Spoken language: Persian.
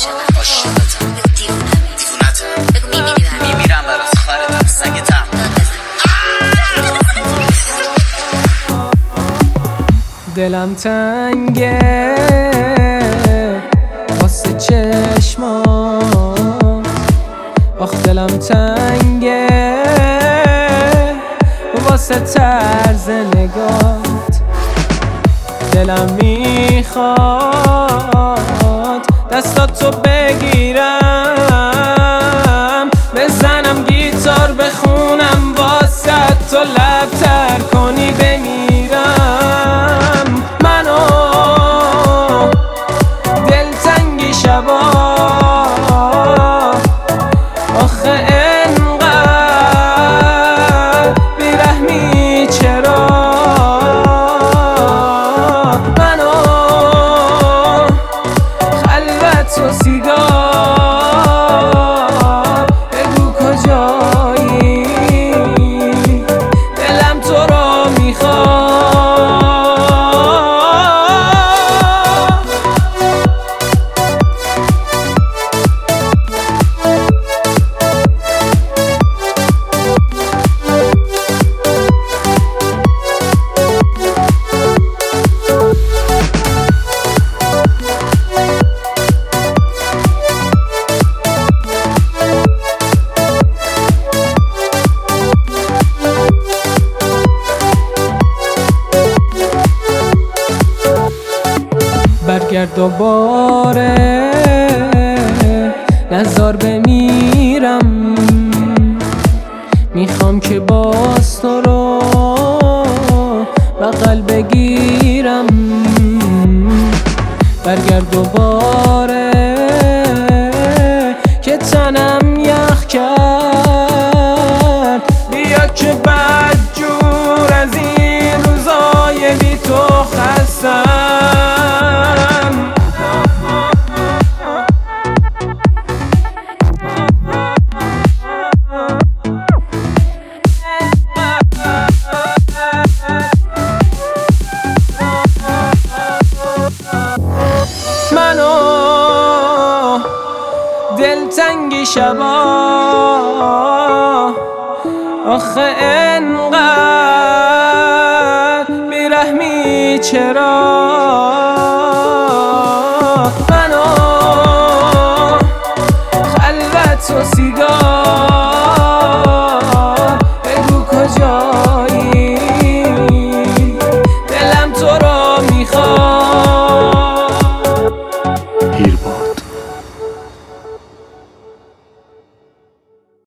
عاشقتم دیوونتم میمیرم برات خارتم سگتم دلم تنگه واسه چشمات، آخ دلم تنگه واسه طرز نگات. دلم میخواد دستاتو بگیرم، بزنم گیتار بخونم واسه تو، لب تر کنی بمیرم. منو دلتنگی شبا آخه انقدر بیرحمی چرا؟ منو خلوت و سیگار بگو کجایی، دلم تو رو میخواد. برگرد دوباره نزار بمیرم، میخوام که باز تو رو بغل بگیرم. برگرد دوباره که تنم یخ کرد، بیا که بدجور از این روزای بی تو خستم. منو دلتنگی شبا آخه انقدر بیرحمی چرا؟